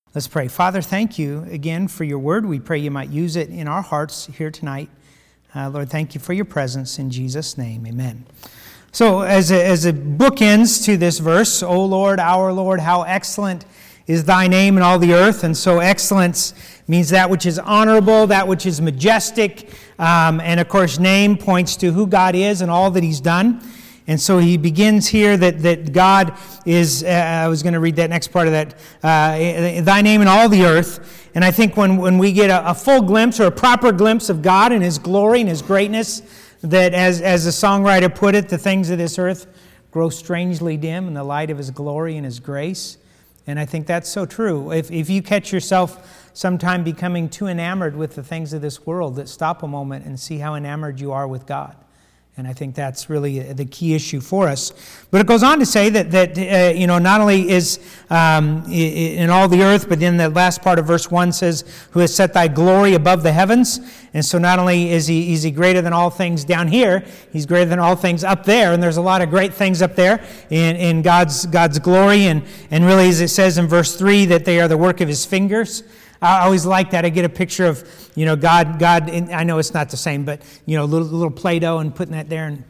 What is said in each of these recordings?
Let's pray. Father, thank you again for your word. We pray you might use it in our hearts here tonight. Lord, thank you for your presence. In Jesus' name, amen. So as a bookends to this verse, O Lord, our Lord, how excellent is thy name in all the earth. And so excellence means that which is honorable, that which is majestic. And of course, name points to who God is and all that he's done. And so he begins here that God is, I was going to read that next part of that, thy name in all the earth. And I think when we get a full glimpse or a proper glimpse of God and his glory and his greatness, that as the songwriter put it, the things of this earth grow strangely dim in the light of his glory and his grace. And I think that's so true. If you catch yourself sometime becoming too enamored with the things of this world, that stop a moment and see how enamored you are with God. And I think that's really the key issue for us. But it goes on to say that not only is in all the earth, but in the last part of verse 1 says, who has set thy glory above the heavens. And so not only is he greater than all things down here, he's greater than all things up there. And there's a lot of great things up there in God's glory. And really, as it says in verse 3, that they are the work of his fingers. I always like that. I get a picture of, God, and I know it's not the same, but, little Play-Doh and putting that there and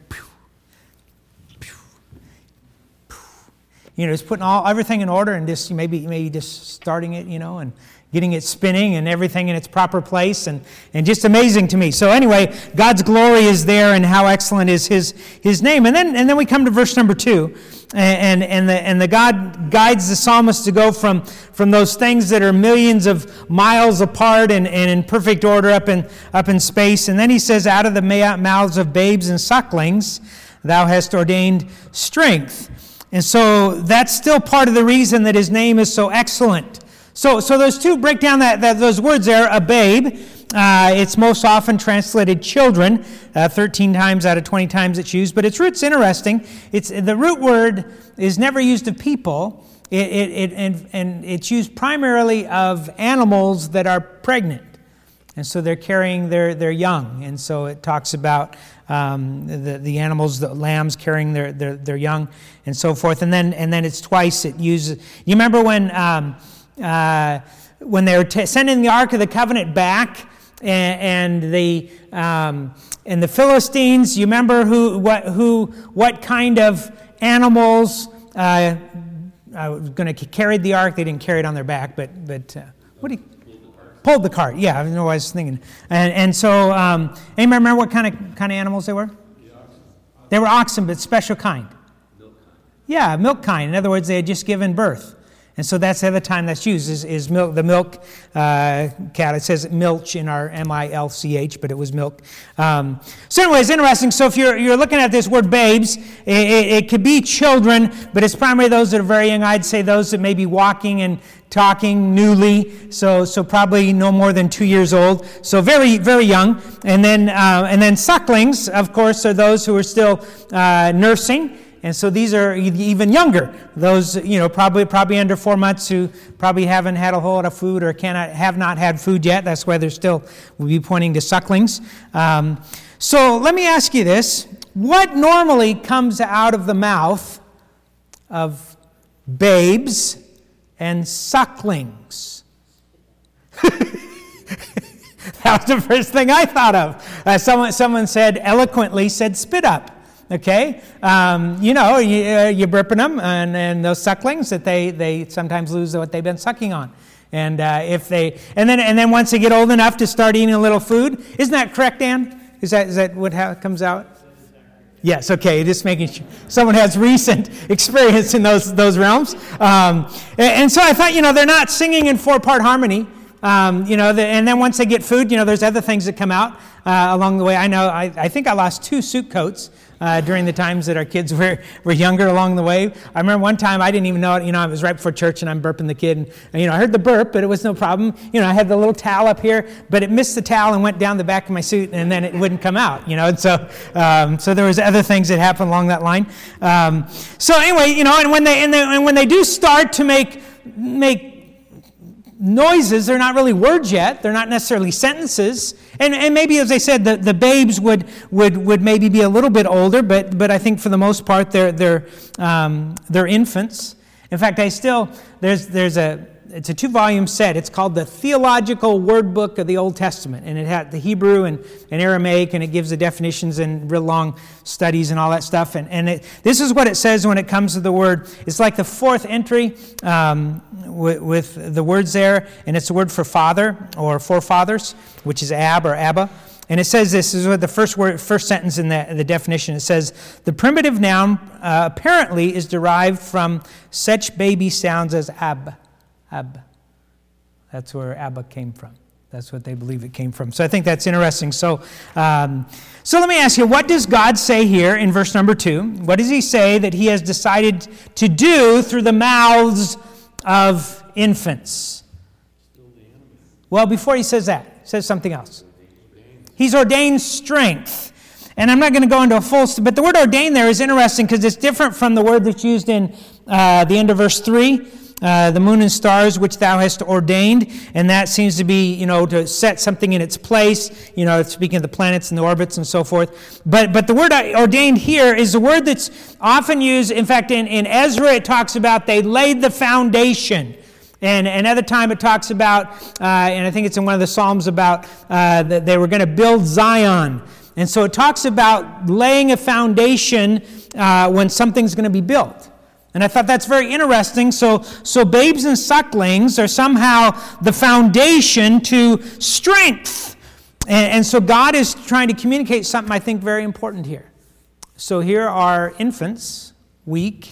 just putting everything in order and just maybe just starting it, and getting it spinning and everything in its proper place and just amazing to me. So anyway, God's glory is there and how excellent is his name. And then we come to verse number 2. And the God guides the psalmist to go from those things that are millions of miles apart and in perfect order up in space. And then he says, out of the mouths of babes and sucklings, thou hast ordained strength. And so that's still part of the reason that his name is so excellent. So those two break down those words there, a babe. It's most often translated children, 13 times out of 20 times it's used, but its root's interesting. The root word is never used of people, and it's used primarily of animals that are pregnant, and so they're carrying their young, and so it talks about the animals, the lambs carrying their young, and so forth, and then it's twice it uses. You remember when they were sending the Ark of the Covenant back? And the Philistines, you remember what kind of animals were going to carry the ark? They didn't carry it on their back, but pulled the cart. Yeah, I know what I was thinking. And so, anybody remember what kind of animals they were? They were oxen, but special kind. Milk kind. Yeah, milk kind. In other words, they had just given birth. And so that's the other time that's used is milk. The milk cat. It says milch in our MILCH, but it was milk. So anyway, it's interesting. So if you're looking at this word babes, it could be children, but it's primarily those that are very young. I'd say those that may be walking and talking newly. So probably no more than 2 years old. So very, very young. And then sucklings, of course, are those who are still nursing. And so these are even younger. Those, probably under 4 months who probably haven't had a whole lot of food or have not had food yet. That's why we'll be pointing to sucklings. So let me ask you this. What normally comes out of the mouth of babes and sucklings? That was the first thing I thought of. Someone eloquently said spit up. Okay, you're burping them, and those sucklings that they sometimes lose what they've been sucking on, and then once they get old enough to start eating a little food, isn't that correct, Dan? Is that how it comes out? Yes. Okay, just making sure someone has recent experience in those realms, and so I thought they're not singing in 4-part harmony. And then once they get food, there's other things that come out along the way. I think I lost 2 suit coats during the times that our kids were younger along the way. I remember one time I didn't even know it. It was right before church and I'm burping the kid. And, I heard the burp, but it was no problem. I had the little towel up here, but it missed the towel and went down the back of my suit, and then it wouldn't come out. And so there was other things that happened along that line. So anyway, and when they do start to make noises, they're not really words yet. They're not necessarily sentences. And maybe, as I said, the babes would maybe be a little bit older, but I think for the most part they're infants. In fact, there's a it's a 2-volume set. It's called the Theological Word Book of the Old Testament. And it had the Hebrew and Aramaic, and it gives the definitions and real long studies and all that stuff. This is what it says when it comes to the word. It's like the 4th entry with the words there, and it's the word for father or forefathers, which is Ab or Abba. And it says this is what the first sentence in the definition. It says, the primitive noun apparently is derived from such baby sounds as ab. Ab. That's where Abba came from. That's what they believe it came from. So I think that's interesting. So let me ask you, what does God say here in verse number 2? What does he say that he has decided to do through the mouths of infants? Well, before he says that, he says something else. He's ordained strength. And I'm not going to go into a full... But the word ordained there is interesting because it's different from the word that's used in the end of verse 3. The moon and stars which thou hast ordained. And that seems to be, to set something in its place. Speaking of the planets and the orbits and so forth. But the word ordained here is a word that's often used. In fact, in Ezra it talks about they laid the foundation. And another time it talks about, and I think it's in one of the Psalms about that they were going to build Zion. And so it talks about laying a foundation when something's going to be built. And I thought that's very interesting. So babes and sucklings are somehow the foundation to strength. And so God is trying to communicate something I think very important here. So here are infants, weak,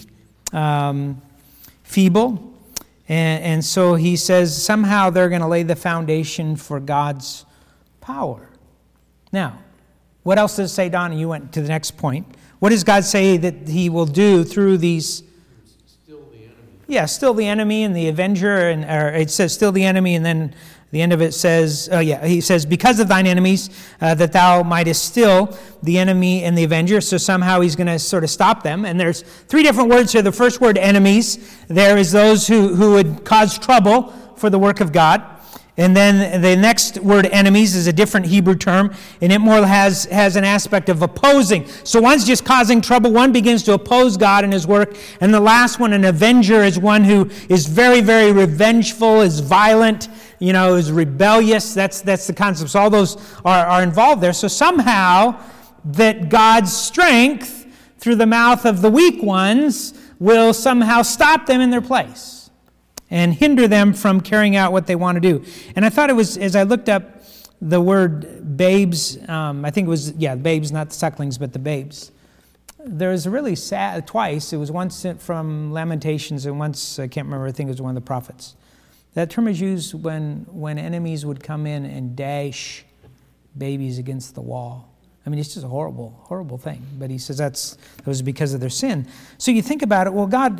feeble. And so he says somehow they're going to lay the foundation for God's power. Now, what else does it say, Don? You went to the next point. What does God say that he will do through these? Still the enemy. Yeah, still the enemy and the avenger. Or it says still the enemy, and then the end of it says, he says, because of thine enemies, that thou mightest still the enemy and the avenger. So somehow he's going to sort of stop them. And there's 3 different words here. The first word, enemies. There is those who would cause trouble for the work of God. And then the next word, enemies, is a different Hebrew term, and it more has an aspect of opposing. So one's just causing trouble, one begins to oppose God and his work, and the last one, an avenger, is one who is very, very revengeful, is violent, is rebellious. That's the concept. So all those are involved there. So somehow that God's strength through the mouth of the weak ones will somehow stop them in their place and hinder them from carrying out what they want to do. And I thought it was, as I looked up the word babes, I think it was, babes, not the sucklings, but the babes. There's a really sad, twice, it was once from Lamentations and once, I can't remember, I think it was one of the prophets. That term is used when enemies would come in and dash babies against the wall. I mean, it's just a horrible, horrible thing. But he says that was because of their sin. So you think about it, well, God,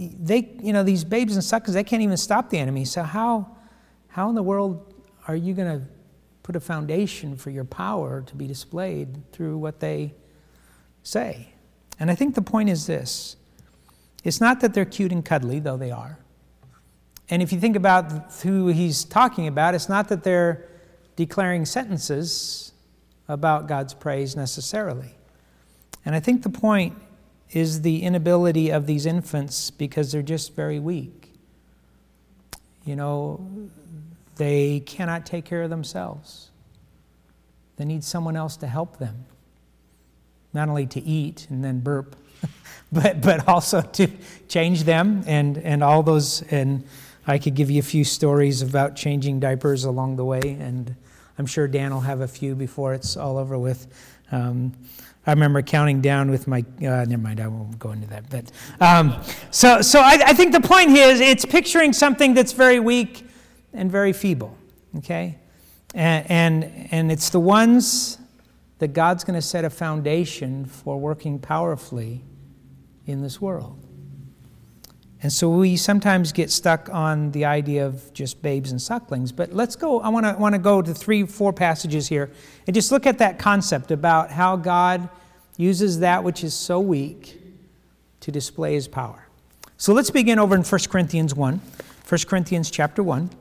these babes and sucklings, they can't even stop the enemy. So how in the world are you going to put a foundation for your power to be displayed through what they say? And I think the point is this. It's not that they're cute and cuddly, though they are. And if you think about who he's talking about, it's not that they're declaring sentences about God's praise necessarily. And I think the point is the inability of these infants because they're just very weak. They cannot take care of themselves. They need someone else to help them. Not only to eat and then burp, but also to change them and all those. And I could give you a few stories about changing diapers along the way, and I'm sure Dan will have a few before it's all over with. I remember counting down with my... never mind, I won't go into that. But so I think the point here is it's picturing something that's very weak and very feeble, okay? And it's the ones that God's going to set a foundation for working powerfully in this world. And so we sometimes get stuck on the idea of just babes and sucklings. But let's go, I want to go to 3-4 passages here and just look at that concept about how God uses that which is so weak to display his power. So let's begin over in 1 Corinthians 1. 1 Corinthians chapter 1.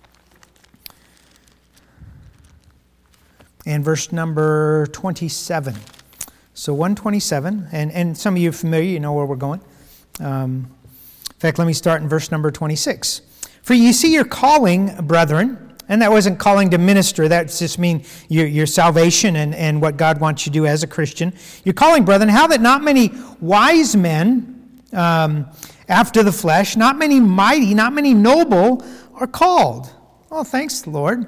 And verse number 27. So 127. And some of you are familiar, you know where we're going. In fact, let me start in verse number 26. For you see your calling, brethren, and that wasn't calling to minister, that just means your salvation and what God wants you to do as a Christian. Your calling, brethren, how that not many wise men after the flesh, not many mighty, not many noble are called. Oh, thanks, Lord.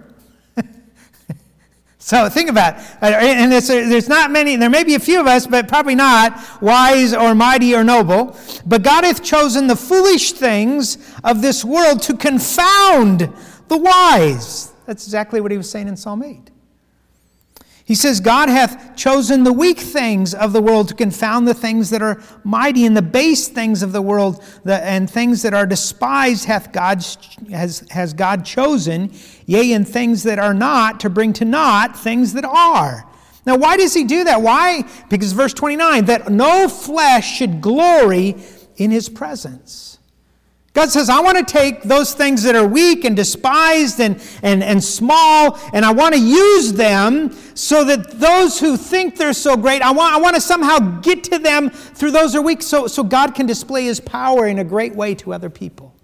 So think about it. And there's not many, there may be a few of us, but probably not wise or mighty or noble. But God hath chosen the foolish things of this world to confound the wise. That's exactly what he was saying in Psalm 8. He says, God hath chosen the weak things of the world to confound the things that are mighty, and the base things of the world and things that are despised has God chosen, yea, and things that are not, to bring to naught things that are. Now, why does he do that? Why? Because verse 29, that no flesh should glory in his presence. God says, I want to take those things that are weak and despised and small, and I want to use them so that those who think they're so great, I want to somehow get to them through those who are weak so God can display his power in a great way to other people.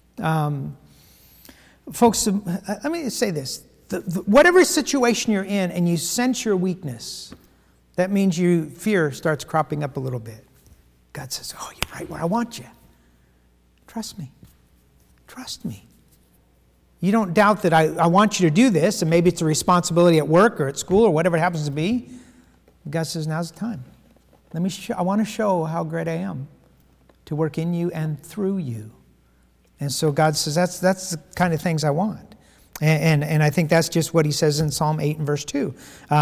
Folks, let me say this. Whatever situation you're in and you sense your weakness, that means fear starts cropping up a little bit. God says, oh, you're right where I want you. Trust me. Trust me. You don't doubt that I want you to do this, and maybe it's a responsibility at work or at school or whatever it happens to be. God says, now's the time. I want to show how great I am to work in you and through you. And so God says, that's the kind of things I want. And I think that's just what he says in Psalm 8 and verse 2.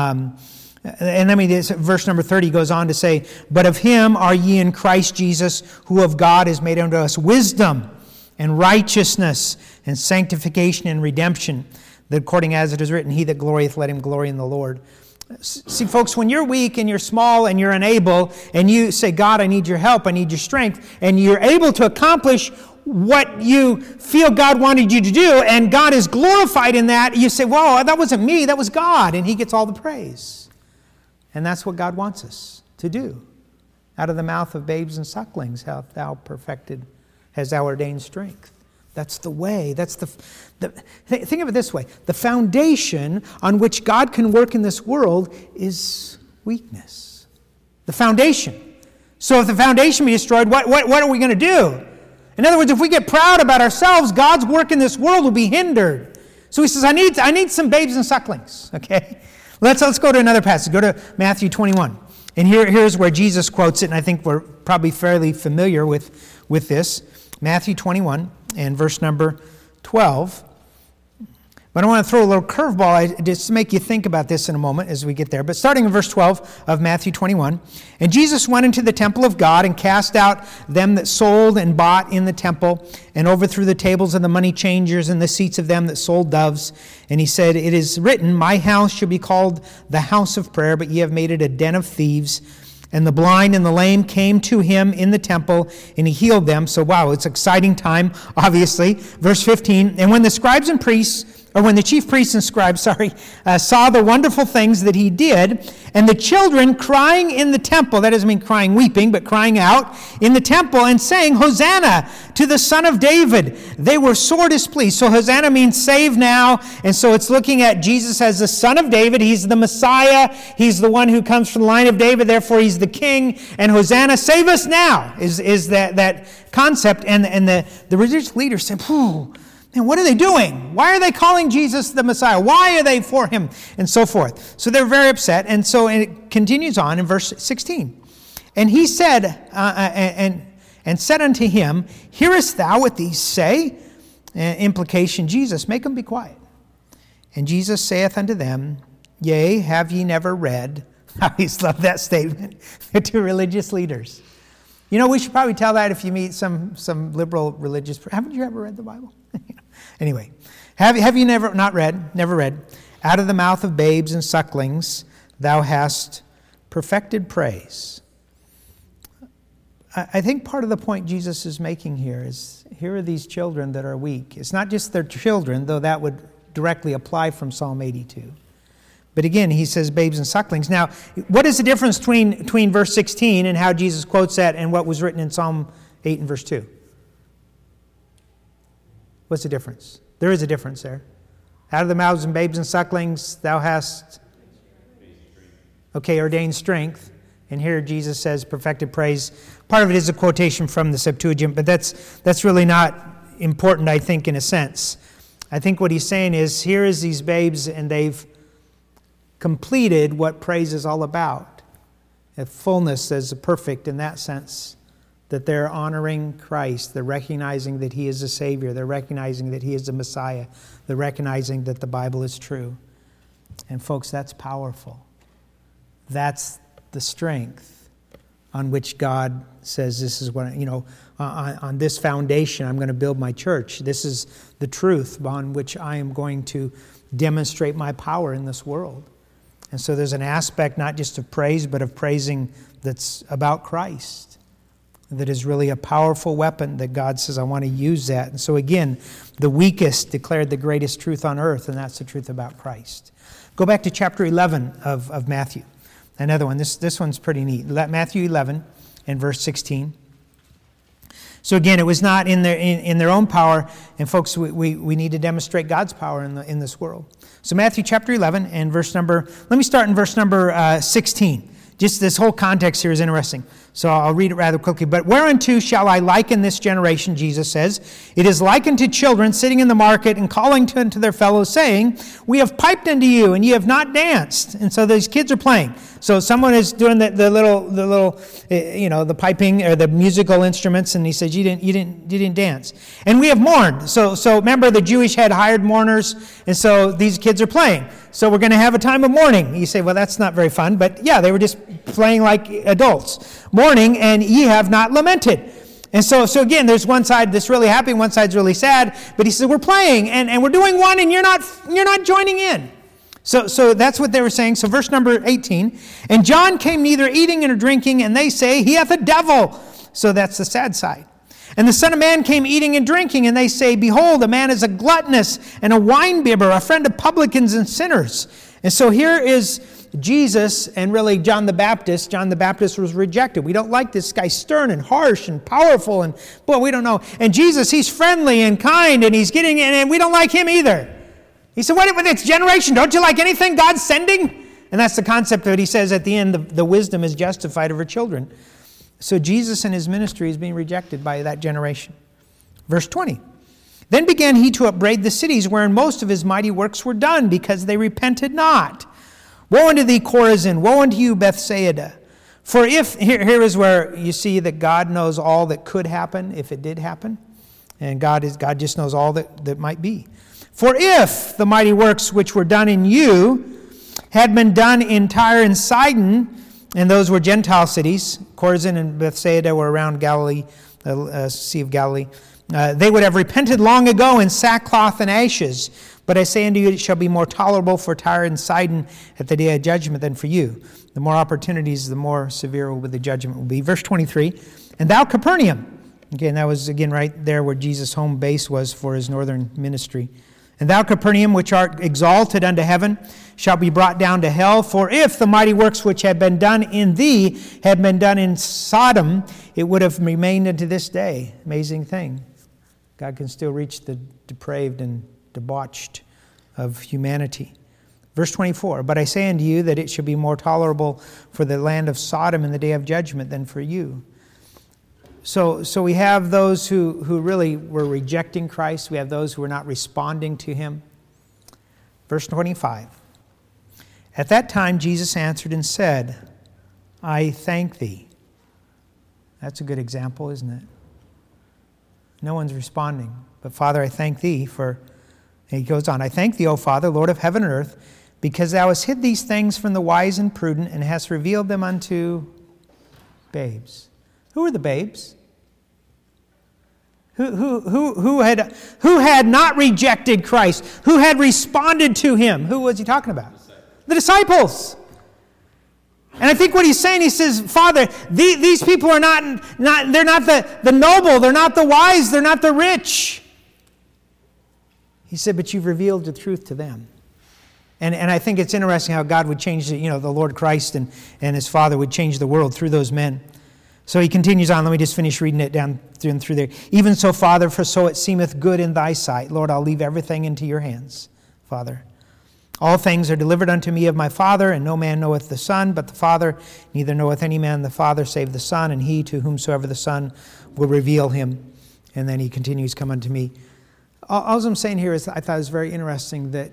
Verse number 30 goes on to say, but of him are ye in Christ Jesus, who of God is made unto us wisdom and righteousness and sanctification and redemption, that according as it is written, he that glorieth, let him glory in the Lord. See, folks, when you're weak and you're small and you're unable, and you say, God, I need your help, I need your strength, and you're able to accomplish what you feel God wanted you to do, and God is glorified in that, you say, whoa, that wasn't me, that was God, and he gets all the praise. And that's what God wants us to do. Out of the mouth of babes and sucklings hast thou ordained strength. That's the way. That's think of it this way. The foundation on which God can work in this world is weakness. The foundation. So if the foundation be destroyed, what are we going to do? In other words, if we get proud about ourselves, God's work in this world will be hindered. So he says, I need some babes and sucklings. Okay? Let's go to another passage. Go to Matthew 21. And here's where Jesus quotes it, and I think we're probably fairly familiar with this. Matthew 21 and verse number 12. But I want to throw a little curveball just to make you think about this in a moment as we get there. But starting in verse 12 of Matthew 21, and Jesus went into the temple of God and cast out them that sold and bought in the temple, and overthrew the tables of the money changers and the seats of them that sold doves. And he said, it is written, my house shall be called the house of prayer, but ye have made it a den of thieves. And the blind and the lame came to him in the temple, and he healed them. So, wow, it's an exciting time, obviously. Verse 15, and when the scribes and priests, or when the chief priests and scribes, saw the wonderful things that he did, and the children crying in the temple, that doesn't mean crying weeping, but crying out in the temple and saying, Hosanna to the Son of David, they were sore displeased. So Hosanna means save now, and so it's looking at Jesus as the Son of David. He's the Messiah. He's the one who comes from the line of David, therefore he's the King. And Hosanna, save us now, is that concept. And the religious leaders said, man, what are they doing? Why are they calling Jesus the Messiah? Why are they for him? And so forth. So they're very upset. And so it continues on in verse 16. And he said, and said unto him, hearest thou what these say? Implication, Jesus, make them be quiet. And Jesus saith unto them, yea, have ye never read? I always love that statement to religious leaders. You know, we should probably tell that if you meet some liberal religious. Haven't you ever read the Bible? Anyway, have you never read? Out of the mouth of babes and sucklings thou hast perfected praise. I think part of the point Jesus is making here is, here are these children that are weak. It's not just their children, though that would directly apply from Psalm 82. But again, he says babes and sucklings. Now, what is the difference between verse 16 and how Jesus quotes that and what was written in Psalm 8 and verse 2? What's the difference? There is a difference there. Out of the mouths of babes and sucklings, thou hast, ordained strength. And here Jesus says perfected praise. Part of it is a quotation from the Septuagint, but that's really not important, I think, in a sense. I think what he's saying is, here is these babes, and they've completed what praise is all about. A fullness as perfect in that sense, that they're honoring Christ. They're recognizing that He is the Savior. They're recognizing that He is the Messiah. They're recognizing that the Bible is true. And folks, that's powerful. That's the strength on which God says, this is what, on this foundation I'm going to build my church. This is the truth on which I am going to demonstrate my power in this world. And so there's an aspect not just of praise, but of praising that's about Christ. That is really a powerful weapon that God says, I want to use that. And so again, the weakest declared the greatest truth on earth, and that's the truth about Christ. Go back to chapter 11 of Matthew. Another one. This one's pretty neat. Matthew 11 and verse 16. So again, it was not in their own power. And folks, we need to demonstrate God's power in this world. So Matthew chapter 11 and let me start in verse number 16. Just this whole context here is interesting. So I'll read it rather quickly. But whereunto shall I liken this generation, Jesus says? It is likened to children sitting in the market and calling unto their fellows, saying, we have piped unto you, and ye have not danced. And so these kids are playing. So someone is doing the little the piping or the musical instruments, and he says, you didn't dance. And we have mourned. So remember, the Jewish had hired mourners, and so these kids are playing. So we're going to have a time of mourning. You say, well, that's not very fun. But yeah, they were just playing like adults. Mourning, and ye have not lamented. And so again, there's one side that's really happy, one side's really sad. But he says, we're playing, and we're doing one, and you're not joining in. So that's what they were saying. So verse number 18. And John came neither eating nor drinking, and they say, he hath a devil. So that's the sad side. And the Son of Man came eating and drinking, and they say, behold, a man is a gluttonous and a winebibber, a friend of publicans and sinners. And so here is Jesus and really John the Baptist. John the Baptist was rejected. We don't like this guy, stern and harsh and powerful, and boy, we don't know. And Jesus, he's friendly and kind, and he's getting in, and we don't like him either. He said, what with its generation? Don't you like anything God's sending? And that's the concept that he says at the end, the wisdom is justified of her children. So Jesus and his ministry is being rejected by that generation. Verse 20. Then began he to upbraid the cities wherein most of his mighty works were done, because they repented not. Woe unto thee, Chorazin! Woe unto you, Bethsaida! For if, here is where you see that God knows all that could happen if it did happen. And God just knows all that might be. For if the mighty works which were done in you had been done in Tyre and Sidon, and those were Gentile cities, Chorazin and Bethsaida were around Galilee, the Sea of Galilee, they would have repented long ago in sackcloth and ashes. But I say unto you, it shall be more tolerable for Tyre and Sidon at the day of judgment than for you. The more opportunities, the more severe will the judgment will be. Verse 23, and thou, Capernaum. Again, that was again right there where Jesus' home base was for his northern ministry. And thou, Capernaum, which art exalted unto heaven, shalt be brought down to hell. For if the mighty works which had been done in thee had been done in Sodom, it would have remained unto this day. Amazing thing. God can still reach the depraved and debauched of humanity. Verse 24, but I say unto you that it shall be more tolerable for the land of Sodom in the day of judgment than for you. So we have those who really were rejecting Christ. We have those who were not responding to him. Verse 25. At that time Jesus answered and said, I thank thee. That's a good example, isn't it? No one's responding. But Father, I thank thee for, and he goes on, I thank thee, O Father, Lord of heaven and earth, because thou hast hid these things from the wise and prudent, and hast revealed them unto babes. Who are the babes? Who had not rejected Christ? Who had responded to him? Who was he talking about? The disciples. And I think what he's saying, he says, Father, these people are not they're not the noble, they're not the wise, they're not the rich. He said, but you've revealed the truth to them. And I think it's interesting how God would change the Lord Christ and his Father would change the world through those men. So he continues on. Let me just finish reading it down through there. Even so, Father, for so it seemeth good in thy sight. Lord, I'll leave everything into your hands, Father. All things are delivered unto me of my Father, and no man knoweth the Son but the Father. Neither knoweth any man the Father save the Son, and he to whomsoever the Son will reveal him. And then he continues, come unto me. All I'm saying here is I thought it was very interesting that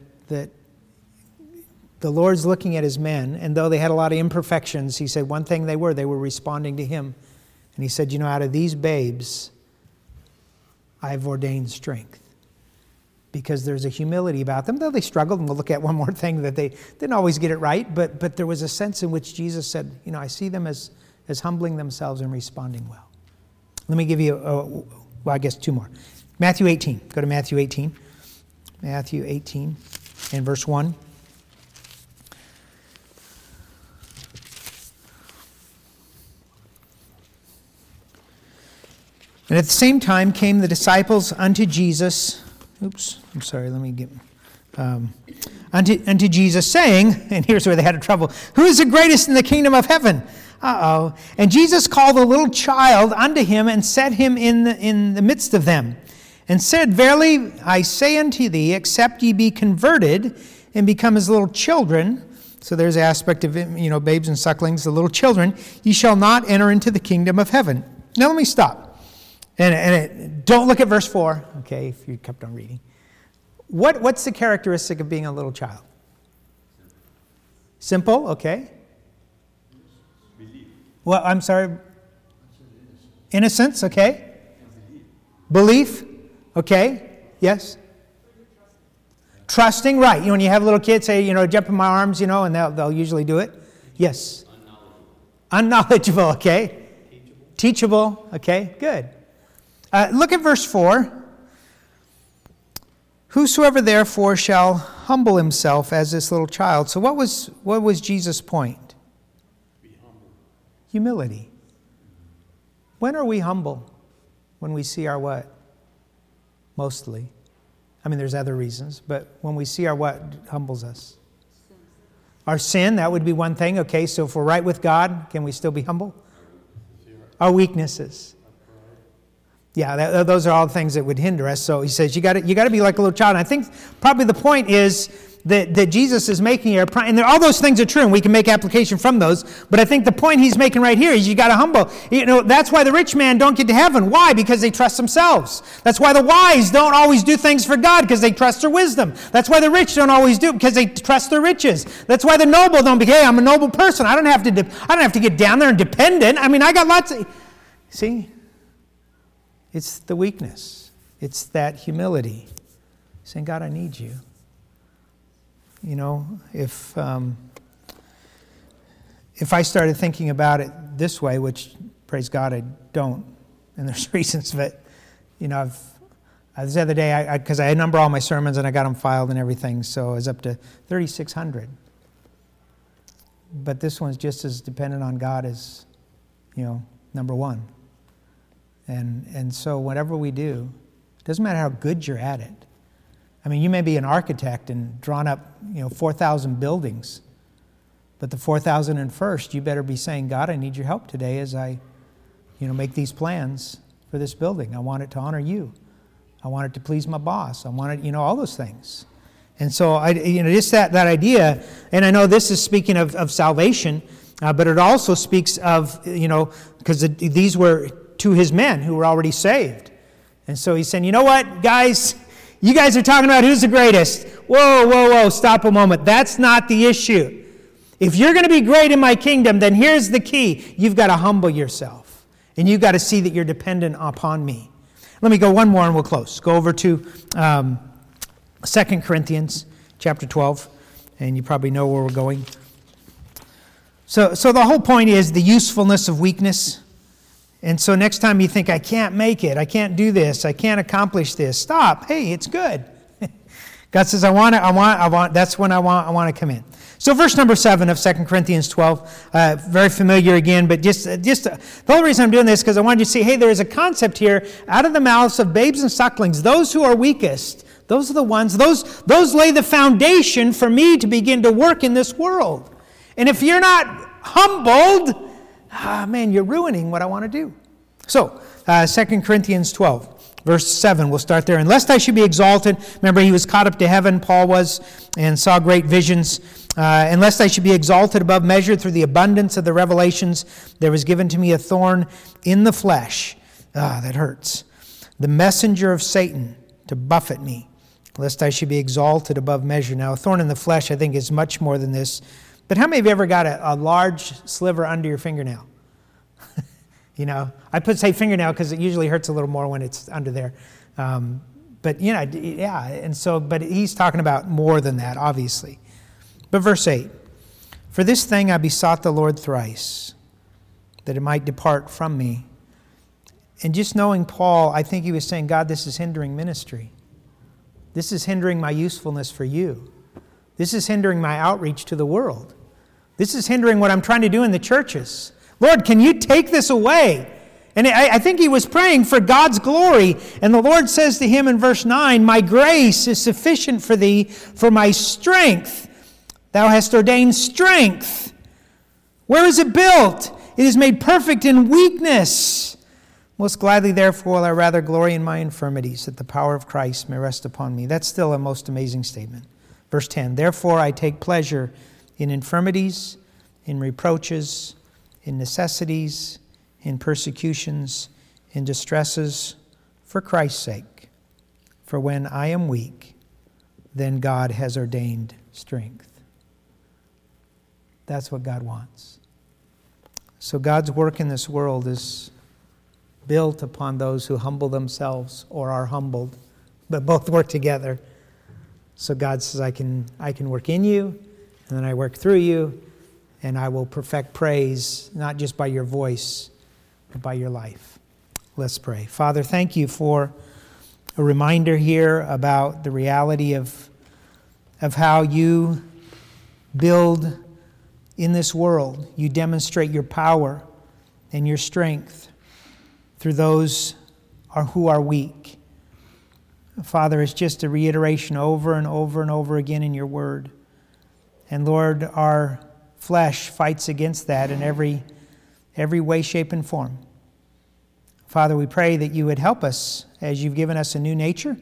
the Lord's looking at his men, and though they had a lot of imperfections, he said one thing they were responding to him. And he said, out of these babes, I've ordained strength. Because there's a humility about them, though they struggled, and we'll look at one more thing, that they didn't always get it right, but there was a sense in which Jesus said, I see them as humbling themselves and responding well. Let me give you, I guess two more. Matthew 18. Go to Matthew 18. Matthew 18 and verse 1. And at the same time came the disciples unto Jesus. Unto Jesus, saying, and here's where they had trouble, who is the greatest in the kingdom of heaven? And Jesus called a little child unto him and set him in the midst of them, and said, Verily I say unto thee, except ye be converted and become as little children, so there's the aspect of, babes and sucklings, the little children, ye shall not enter into the kingdom of heaven. Now let me stop. Don't look at verse 4, okay, if you kept on reading. What's the characteristic of being a little child? Simple, okay. Well, I'm sorry. Innocence, okay. Belief, okay. Yes. Trusting, right. When you have little kids say, jump in my arms, and they'll usually do it. Yes. Unknowledgeable, okay. Teachable, okay, good. Look at verse 4. Whosoever therefore shall humble himself as this little child. So what was Jesus' point? Be humble. Humility. When are we humble? When we see our what? Mostly. I mean, there's other reasons, but when we see our what humbles us? Our sin, that would be one thing. Okay, so if we're right with God, can we still be humble? Our weaknesses. Yeah, those are all things that would hinder us. So he says, you got to be like a little child. And I think probably the point is that Jesus is making here, and all those things are true, and we can make application from those. But I think the point he's making right here is you got to humble. That's why the rich man don't get to heaven. Why? Because they trust themselves. That's why the wise don't always do things for God, because they trust their wisdom. That's why the rich don't always do it, because they trust their riches. That's why the noble don't be, hey, I'm a noble person. I don't have to get down there and dependent. I mean, I got lots of. See. It's the weakness. It's that humility. Saying, God, I need you. If I started thinking about it this way, which, praise God, I don't, and there's reasons, but, the other day, because I number all my sermons and I got them filed and everything, so I was up to 3,600. But this one's just as dependent on God as, number one. And so whatever we do, it doesn't matter how good you're at it. I mean, you may be an architect and drawn up, 4,000 buildings, but the 4,001st, you better be saying, God, I need your help today as I, make these plans for this building. I want it to honor you. I want it to please my boss. I want it, all those things. And so, just that idea, and I know this is speaking of salvation, but it also speaks of, because these were to his men who were already saved. And so he's saying, you know what, guys, you guys are talking about who's the greatest. Whoa, stop a moment. That's not the issue. If you're going to be great in my kingdom, then here's the key. You've got to humble yourself. And you've got to see that you're dependent upon me. Let me go one more and we'll close. Go over to 2 Corinthians chapter 12. And you probably know where we're going. So the whole point is the usefulness of weakness. And so next time you think, I can't make it, I can't do this, I can't accomplish this, stop. Hey, it's good. God says, I want, that's when I want to come in. So verse number 7 of 2 Corinthians 12, very familiar again, but just the whole reason I'm doing this is because I wanted you to see, hey, there is a concept here, out of the mouths of babes and sucklings, those who are weakest, those are the ones, those lay the foundation for me to begin to work in this world. And if you're not humbled, man, you're ruining what I want to do. So, 2 Corinthians 12. Verse 7, we'll start there. "Unless I should be exalted," remember he was caught up to heaven, Paul was, and saw great visions. "Unless I should be exalted above measure through the abundance of the revelations, there was given to me a thorn in the flesh." That hurts. "The messenger of Satan to buffet me, lest I should be exalted above measure." Now, a thorn in the flesh, I think, is much more than this. But how many of you ever got a large sliver under your fingernail? You know, I say fingernail because it usually hurts a little more when it's under there. But, you know, yeah, and so, but he's talking about more than that, obviously. But verse 8, "For this thing I besought the Lord thrice, that it might depart from me." And just knowing Paul, I think he was saying, God, this is hindering ministry. This is hindering my usefulness for you. This is hindering my outreach to the world. This is hindering what I'm trying to do in the churches. Lord, can you take this away? And I think he was praying for God's glory. And the Lord says to him in verse 9, "My grace is sufficient for thee, for my strength. Thou hast ordained strength. Where is it built? It is made perfect in weakness. Most gladly, therefore, will I rather glory in my infirmities, that the power of Christ may rest upon me." That's still a most amazing statement. Verse 10, "Therefore I take pleasure in infirmities, in reproaches, in necessities, in persecutions, in distresses, for Christ's sake. For when I am weak, then God has ordained strength." That's what God wants. So God's work in this world is built upon those who humble themselves or are humbled, but both work together. So God says, I can work in you, and then I work through you, and I will perfect praise, not just by your voice, but by your life. Let's pray. Father, thank you for a reminder here about the reality of how you build in this world. You demonstrate your power and your strength through those who are weak. Father, it's just a reiteration over and over and over again in your word. And Lord, our flesh fights against that in every way, shape, and form. Father, we pray that you would help us as you've given us a new nature,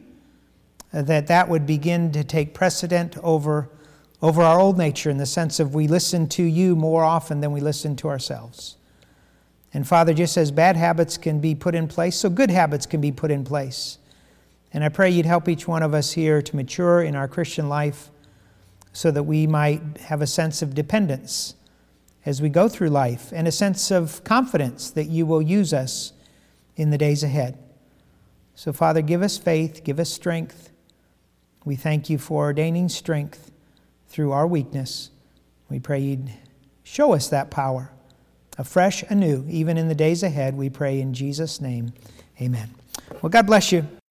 that would begin to take precedent over our old nature, in the sense of we listen to you more often than we listen to ourselves. And Father, just as bad habits can be put in place, so good habits can be put in place. And I pray you'd help each one of us here to mature in our Christian life, so that we might have a sense of dependence as we go through life, and a sense of confidence that you will use us in the days ahead. So Father, give us faith, give us strength. We thank you for ordaining strength through our weakness. We pray you'd show us that power afresh, anew, even in the days ahead. We pray in Jesus' name, amen. Well, God bless you.